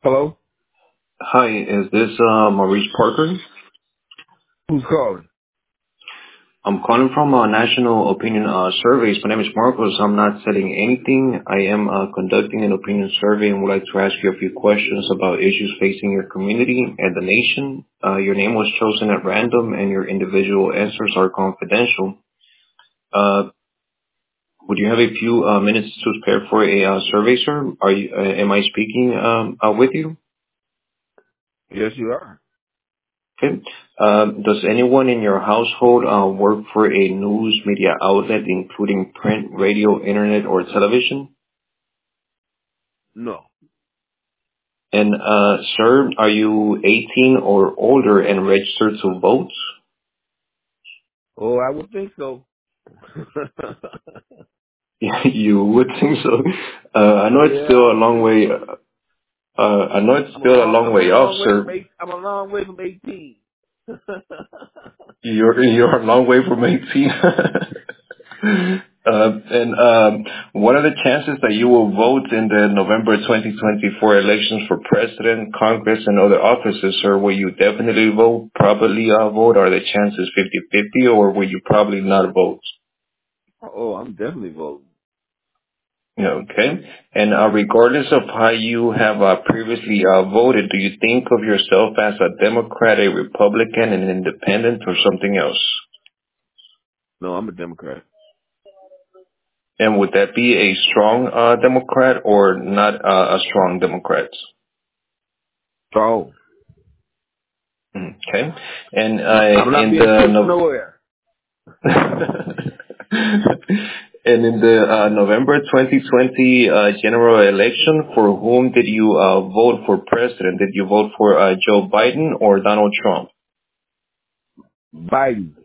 Hello? Hi, is this Maurice Parker? Who's calling? I'm calling from National Opinion Surveys. My name is Marcos. I'm not selling anything. I am conducting an opinion survey and would like to ask you a few questions about issues facing your community and the nation. Your name was chosen at random and your individual answers are confidential. Uh, would you have a few minutes to spare for a survey, sir? Am I speaking with you? Yes, you are. Okay. Does anyone in your household work for a news media outlet, including print, radio, internet, or television? No. And, sir, are you 18 or older and registered to vote? Oh, I would think so. You would think so. I know it's Yeah, still I a would long think way. so. I know it's still a long I'm a way off, long way from sir. eight. I'm a long way from 18. You're a long way from 18. And what are the chances that you will vote in the November 2024 elections for president, Congress, and other offices, or will you definitely vote, probably vote? Are the chances 50-50, or will you probably not vote? Oh, I'm definitely voting. Okay. And regardless of how you have previously voted, do you think of yourself as a Democrat, a Republican, an independent, or something else? No, I'm a Democrat. And would that be a strong Democrat or not a strong Democrat? So, Okay. And I'm not in being the pushed nowhere. and in the November 2020 general election, for whom did you vote for president? Did you vote for Joe Biden or Donald Trump? Biden.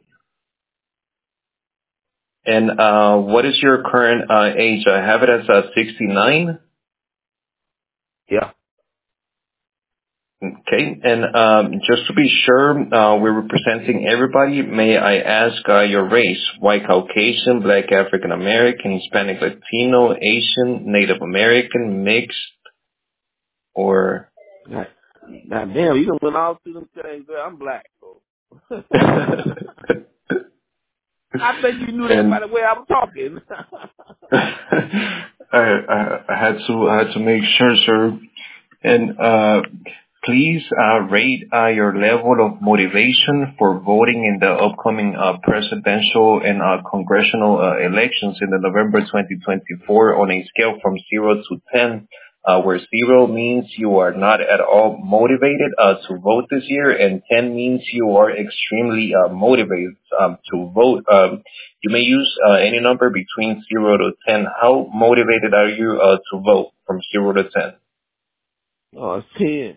And what is your current age? I have it as 69. Yeah. Okay. And just to be sure, we're representing everybody. May I ask your race? White Caucasian, Black African American, Hispanic Latino, Asian, Native American, mixed, or... God, God damn, you done went all through them things. I'm black. So. I bet you knew that by And the way I was talking. I had to make sure, sir. And please rate your level of motivation for voting in the upcoming presidential and congressional elections in the November 2024 on a scale from 0 to 10, where 0 means you are not at all motivated to vote this year, and 10 means you are extremely motivated to vote. You may use any number between 0 to 10. How motivated are you to vote from 0 to 10? Oh, it's 10.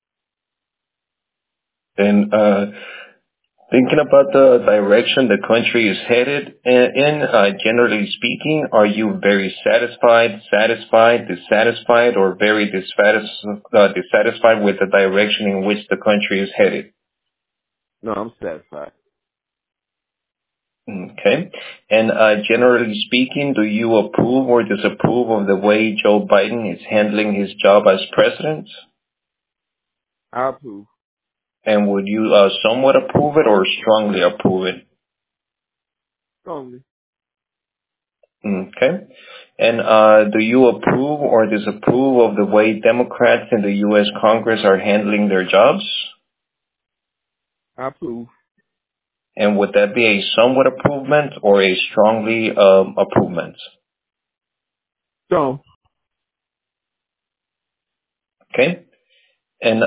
And thinking about the direction the country is headed in, generally speaking, are you very satisfied, dissatisfied, or very dissatisfied with the direction in which the country is headed? No, I'm satisfied. Okay. And generally speaking, do you approve or disapprove of the way Joe Biden is handling his job as president? I approve. And would you somewhat approve it or strongly approve it? Strongly. Okay. And do you approve or disapprove of the way Democrats in the U.S. Congress are handling their jobs? I approve. And would that be a somewhat approvement or a strongly approvement? So, Okay. And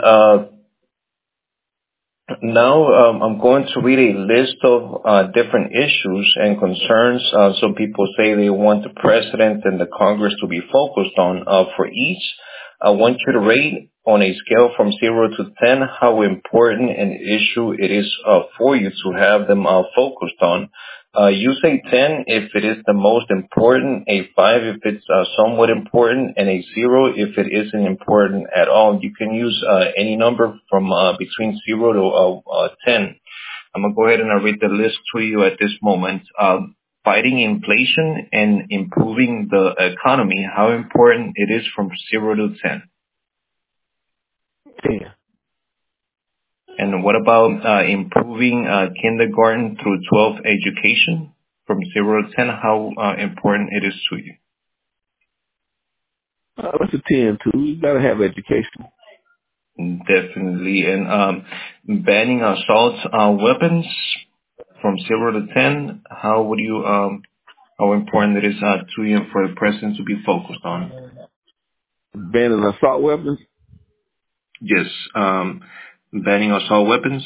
now I'm going to read a list of different issues and concerns. Some people say they want the president and the Congress to be focused on. For each, I want you to rate on a scale from 0 to 10 how important an issue it is for you to have them focused on. You say 10 if it is the most important, a 5 if it's somewhat important, and a 0 if it isn't important at all. You can use any number from between 0 to 10. I'm going to go ahead and read the list to you at this moment. Fighting inflation and improving the economy, how important it is from 0 to 10. 10. And what about improving kindergarten through 12th education from 0 to 10? How important it is to you? That's a 10 too. You gotta have education. Definitely. And banning assault weapons from 0 to 10, how would you, how important it is to you for the president to be focused on? Banning assault weapons. Yes, banning assault weapons.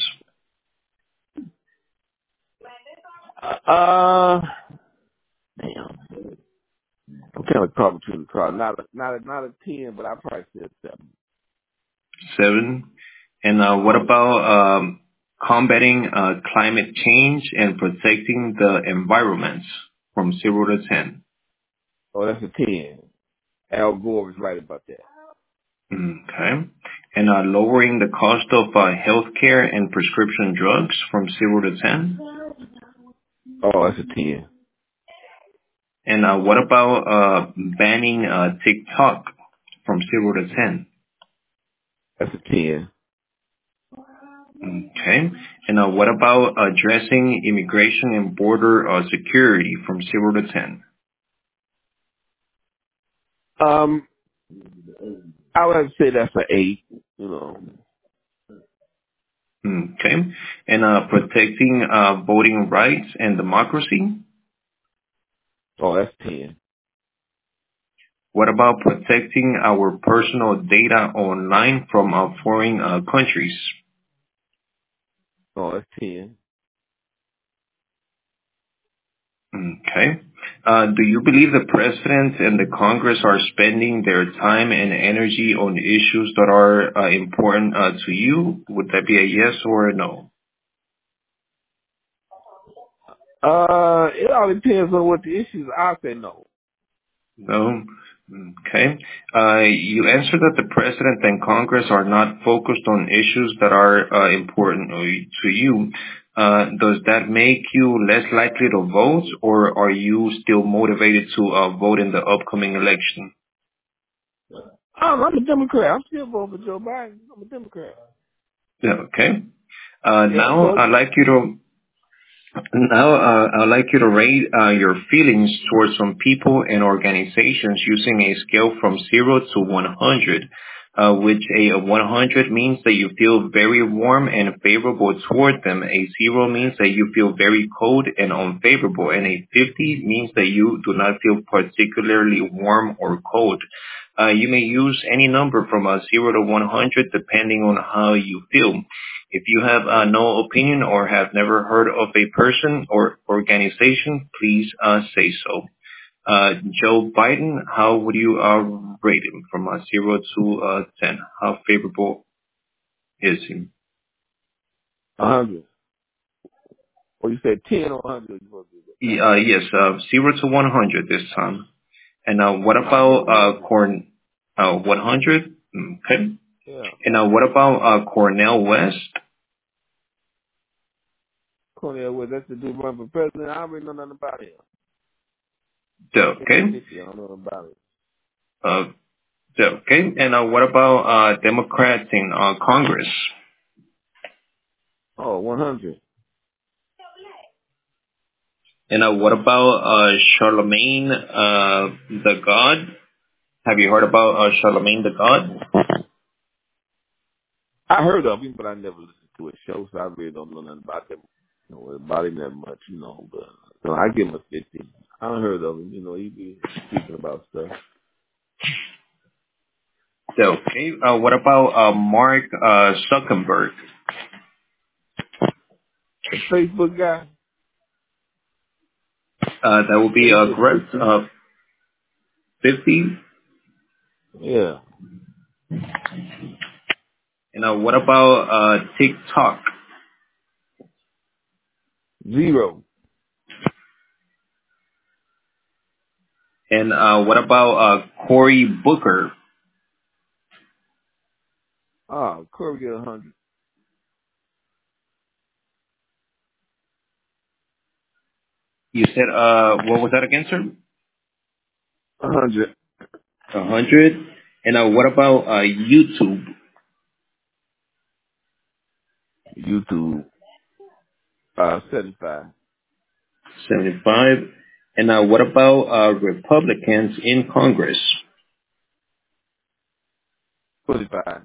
Damn. I'm kind of caught between the car. Not a 10, but I probably said 7. 7. And what about combating climate change and protecting the environment from 0 to 10? Oh, that's a 10. Al Gore was right about that. Okay. And lowering the cost of healthcare and prescription drugs from 0 to 10? Oh, that's a 10. And what about banning TikTok from 0 to 10? That's a 10. Okay. And what about addressing immigration and border security from 0 to 10? I would have to say that's an 8. You know. Okay. And protecting voting rights and democracy? Oh, that's 10. What about protecting our personal data online from foreign countries? Oh, that's 10. Okay. Do you believe the president and the Congress are spending their time and energy on issues that are important to you? Would that be a yes or a no? It all depends on what the issues are. I say no. No. Okay. You answered that the president and Congress are not focused on issues that are important to you. Does that make you less likely to vote, or are you still motivated to vote in the upcoming election? I'm a Democrat. I'm still voting for Joe Biden. I'm a Democrat. Yeah, okay. Yeah, I'm Now I'd voting. like you to I'd like you to rate your feelings towards some people and organizations using a scale from 0 to 100, which a 100 means that you feel very warm and favorable toward them. A 0 means that you feel very cold and unfavorable. And a 50 means that you do not feel particularly warm or cold. You may use any number from 0 to 100 depending on how you feel. If you have no opinion or have never heard of a person or organization, please say so. Joe Biden, how would you rate him from 0 to 10? How favorable is he? 100. Or you said 10 or 100? Yes, 0 to 100 this time. And what I'll give him about 100. 100? Okay. Yeah. And what about Cornel West? Cornel West, that's the dude running for president. I already know nothing about him. Okay. 50, I don't know about him. Uh, okay. And what about Democrats in Congress? Oh, 100. And what about Charlemagne the God? Have you heard about Charlemagne the God? I heard of him, but I never listened to his show, so I really don't know nothing about him. About him that much, But I give him a 50. I don't heard of him. He be speaking about stuff. Okay. What about Mark Zuckerberg? The Facebook guy. That would be Yeah, he get correct. 50. 50. Yeah. And what about TikTok? 0. And what about Cory Booker? Corey get 100. You said what was that again, sir? 100. 100. And what about YouTube? YouTube, 75. 75. And what about Republicans in Congress? 45.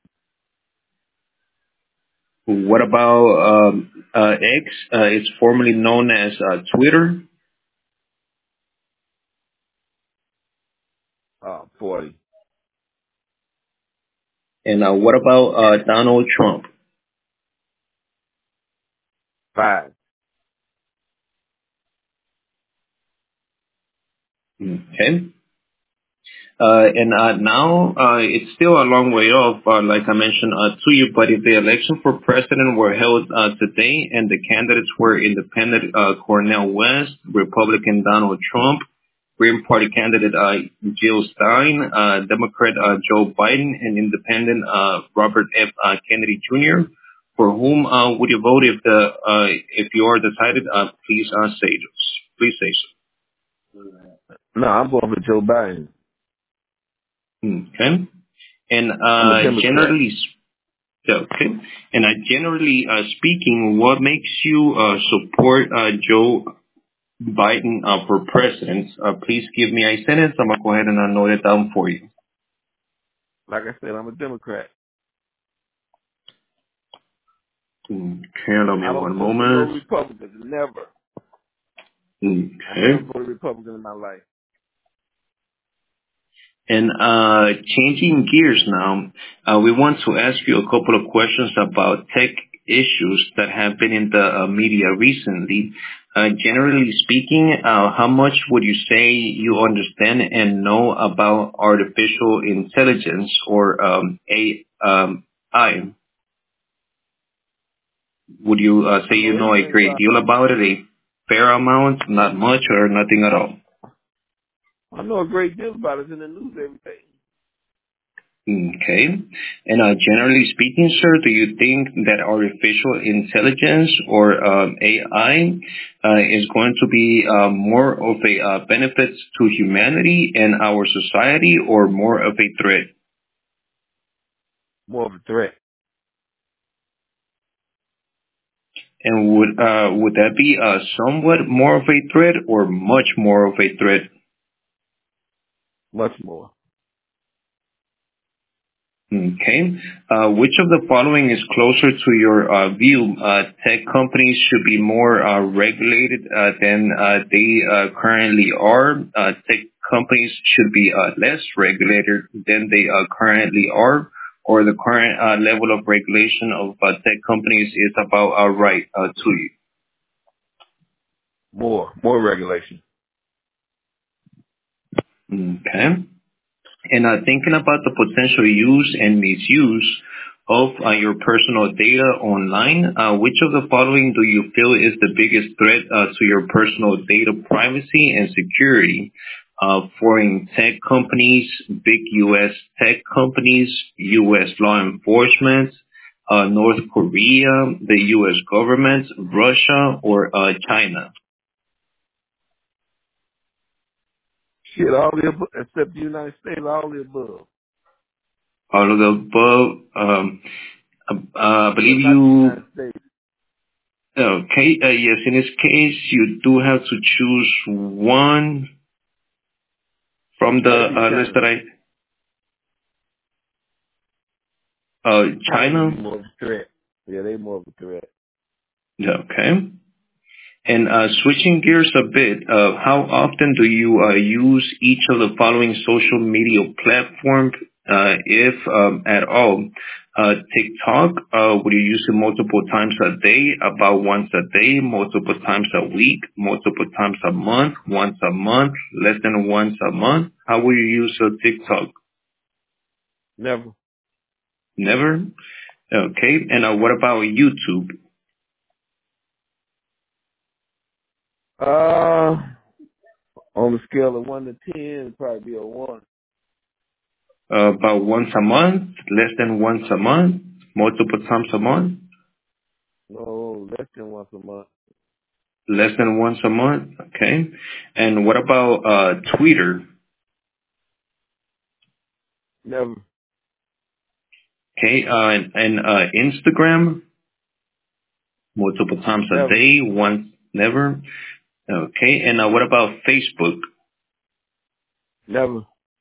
What about X? It's formerly known as Twitter. 40. And what about Donald Trump? 5. Okay. And now it's still a long way off, like I mentioned to you, but if the election for president were held today and the candidates were independent Cornel West, Republican Donald Trump, Green Party candidate Jill Stein, Democrat Joe Biden, and independent Robert F. Kennedy Jr., for whom would you vote if you are decided? Please say so. No, I'm going for Joe Biden. Okay. And I'm a Democrat. generally speaking, what makes you support Joe Biden for president? Please give me a sentence. I'm gonna go ahead and note it down for you. Like I said, I'm a Democrat. Okay, allow me I don't one vote for no moment. Republicans. Never. I never Okay. voted Republican in my life. And changing gears now, we want to ask you a couple of questions about tech issues that have been in the media recently. Generally speaking, how much would you say you understand and know about artificial intelligence or AI? Would you say I you know know a everything great about. deal about it, a fair amount, not much, or nothing at all? I know a great deal about it. It's in the news every day. Okay. And generally speaking, sir, do you think that artificial intelligence or AI is going to be more of a benefit to humanity and our society, or more of a threat? More of a threat. And would that be somewhat more of a threat or much more of a threat? Much more. Okay. Which of the following is closer to your view? Tech companies should be more regulated than they currently are. Tech companies should be less regulated than they currently are. Or the current level of regulation of tech companies is about right to you. More regulation. Okay. And thinking about the potential use and misuse of your personal data online, which of the following do you feel is the biggest threat to your personal data privacy and security? Foreign tech companies, big U.S. tech companies, U.S. law enforcement, North Korea, the U.S. government, Russia, or China? Shit, all the above, except the United States, all the above. All of the above. I But believe not the you. United States. Okay. Yes, in this case, you do have to choose one from Gotta the be list China. that China China. be more of a threat. Yeah, they more of a threat. Okay. And switching gears a bit, how often do you use each of the following social media platforms, if at all? TikTok, would you use it multiple times a day, about once a day, multiple times a week, multiple times a month, once a month, less than once a month? How will you use TikTok? Never. Never? Okay. And what about YouTube? On the scale of 1 to 10, it'd probably be a 1. About once a month, less than once a month, multiple times a month, No, less than once a month. less than once a month. Okay. And what about Twitter? Never. Okay. And Instagram? Multiple times a Never. day, once, never. Okay, and what about Facebook? Never.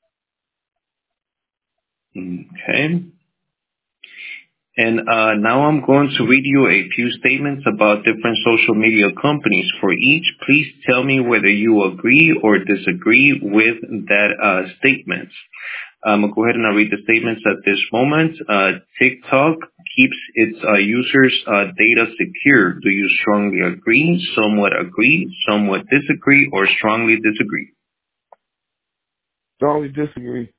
Okay. And now I'm going to read you a few statements about different social media companies. For each, please tell me whether you agree or disagree with that statement. I'm going to go ahead and I'll read the statements at this moment. TikTok keeps its users' data secure. Do you strongly agree, somewhat disagree, or strongly disagree? Strongly disagree.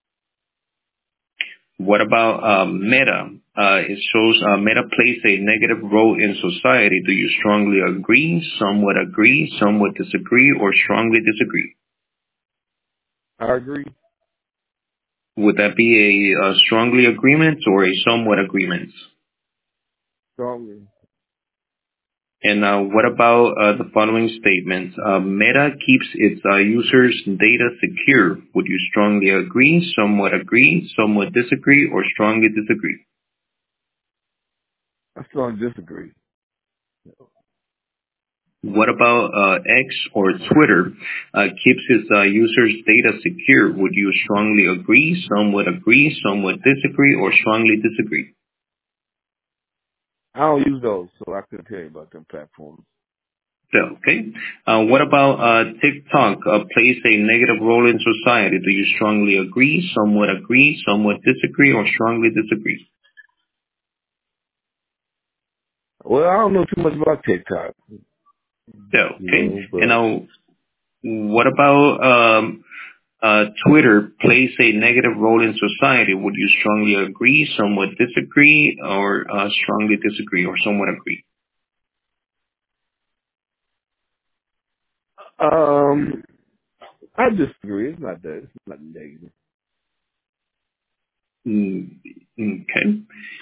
What about Meta? It shows Meta plays a negative role in society. Do you strongly agree, somewhat disagree, or strongly disagree? I agree. Would that be a strongly agreement or a somewhat agreement? Strongly. And what about the following statement? Meta keeps its users' data secure. Would you strongly agree, somewhat disagree, or strongly disagree? I strongly disagree. What about X or Twitter keeps its users' data secure? Would you strongly agree, somewhat disagree, or strongly disagree? I don't use those, so I couldn't tell you about them platforms. Okay. What about TikTok plays a negative role in society? Do you strongly agree, somewhat disagree, or strongly disagree? Well, I don't know too much about TikTok, Okay. And but now, what about Twitter plays a negative role in society? Would you strongly agree, somewhat disagree, or strongly disagree, or somewhat agree? I disagree. It's not that. It's not negative. Okay.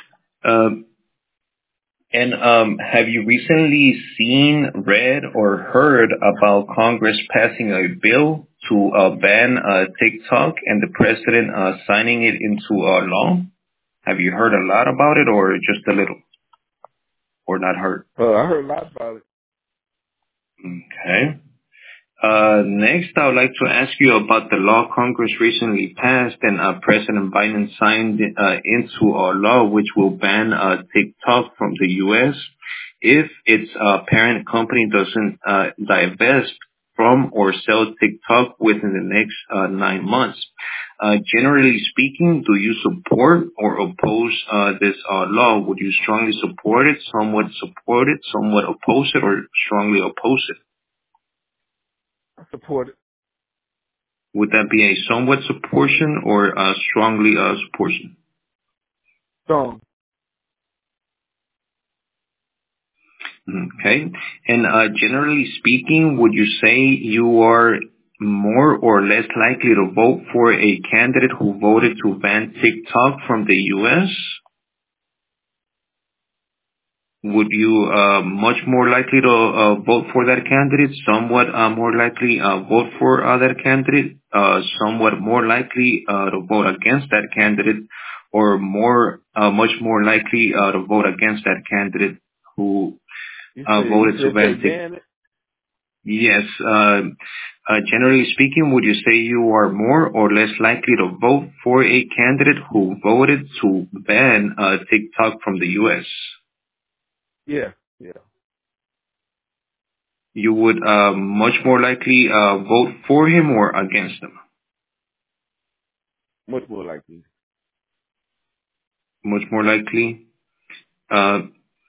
And have you recently seen, read, or heard about Congress passing a bill to ban TikTok and the president signing it into law? Have you heard a lot about it, or just a little, or not heard? I heard a lot about it. Okay. Next, I would like to ask you about the law Congress recently passed and President Biden signed into law, which will ban TikTok from the U.S. if its parent company doesn't divest from or sell TikTok within the next 9 months. Generally speaking, do you support or oppose this law? Would you strongly support it, somewhat oppose it, or strongly oppose it? I support it. Would that be a somewhat supportion or a strongly supportion? Strong. Okay. And generally speaking, would you say you are more or less likely to vote for a candidate who voted to ban TikTok from the U.S.? Would you much more likely to vote for that candidate, somewhat more likely vote for that candidate, somewhat more likely to vote against that candidate, or much more likely to vote against that candidate who You voted to said they ban TikTok? ban it? Yes. Generally speaking, would you say you are more or less likely to vote for a candidate who voted to ban TikTok from the U.S.? Yeah. Yeah. You would much more likely vote for him or against him? Much more likely. Much more likely. Uh,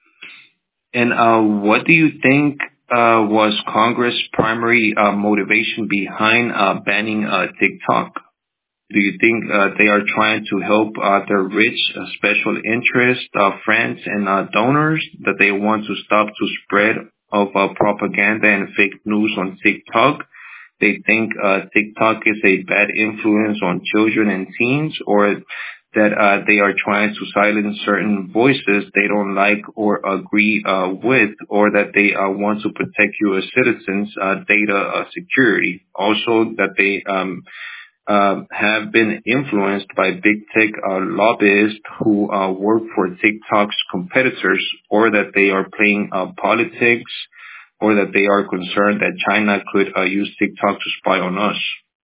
and what do you think was Congress' primary motivation behind banning TikTok? Do you think they are trying to help their rich special interest friends and donors, that they want to stop to spread of propaganda and fake news on TikTok? They think TikTok is a bad influence on children and teens, or that they are trying to silence certain voices they don't like or agree with, or that they want to protect U.S. citizens' data security. Also, that they have been influenced by big tech lobbyists who work for TikTok's competitors, or that they are playing politics, or that they are concerned that China could use TikTok to spy on us?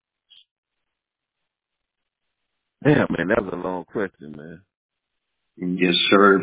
Damn, man, that was a long question, man. Yes, sir.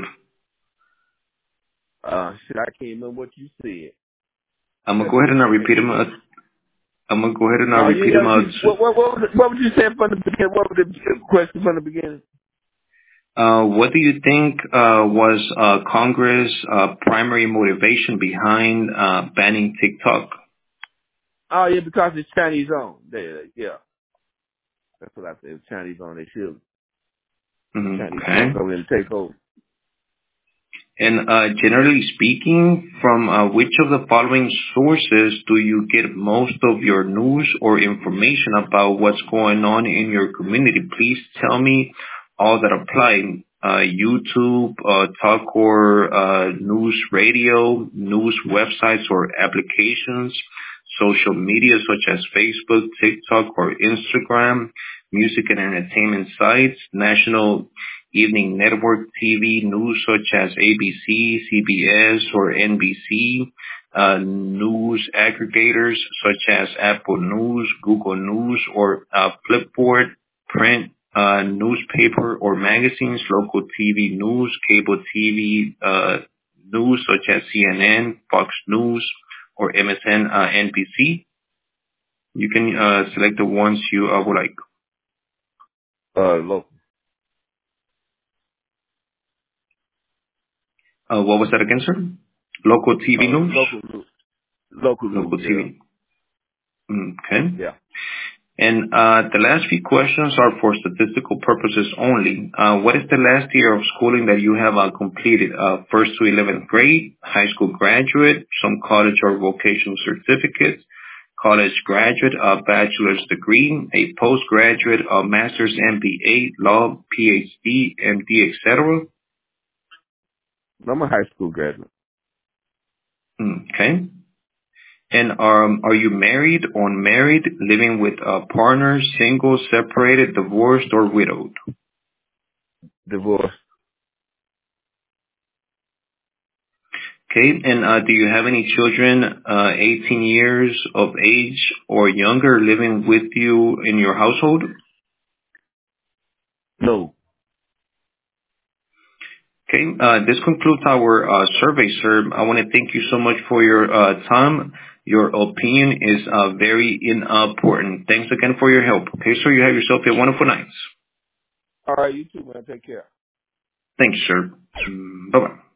Shit, I can't remember what you said. I'm gonna go ahead and repeat them. I'm gonna go ahead and No, you repeat them gotta out. keep, what would you say from the beginning? What was the question from the beginning? What do you think was Congress' primary motivation behind banning TikTok? Oh, yeah, because it's Chinese owned. Yeah. That's what I said. It's Chinese owned. They should. Chinese Okay. want to come in and take over. And generally speaking, from which of the following sources do you get most of your news or information about what's going on in your community? Please tell me all that apply. YouTube, Talk, news radio, news websites or applications, social media such as Facebook, TikTok, or Instagram, music and entertainment sites, national evening network TV news such as ABC, CBS, or NBC, news aggregators such as Apple News, Google News, or Flipboard, print newspaper or magazines, local TV news, cable TV news such as CNN, Fox News, or MSNBC. You can select the ones you would like. Local. What was that again, sir? Local TV news? Local news. Local Local news, yeah. TV. Okay. Yeah. And the last few questions are for statistical purposes only. What is the last year of schooling that you have completed? First to 11th grade, high school graduate, some college or vocational certificates, college graduate, a bachelor's degree, a postgraduate, a master's, MBA, law, PhD, MD, etc. I'm a high school graduate. Okay. And are you married, unmarried, living with a partner, single, separated, divorced, or widowed? Divorced. Okay. And do you have any children 18 years of age or younger living with you in your household? No. Okay. This concludes our survey, sir. I want to thank you so much for your time. Your opinion is very important. Thanks again for your help. Okay, sir, you have yourself a wonderful night. All right, you too, man. Take care. Thanks, sir. Bye-bye.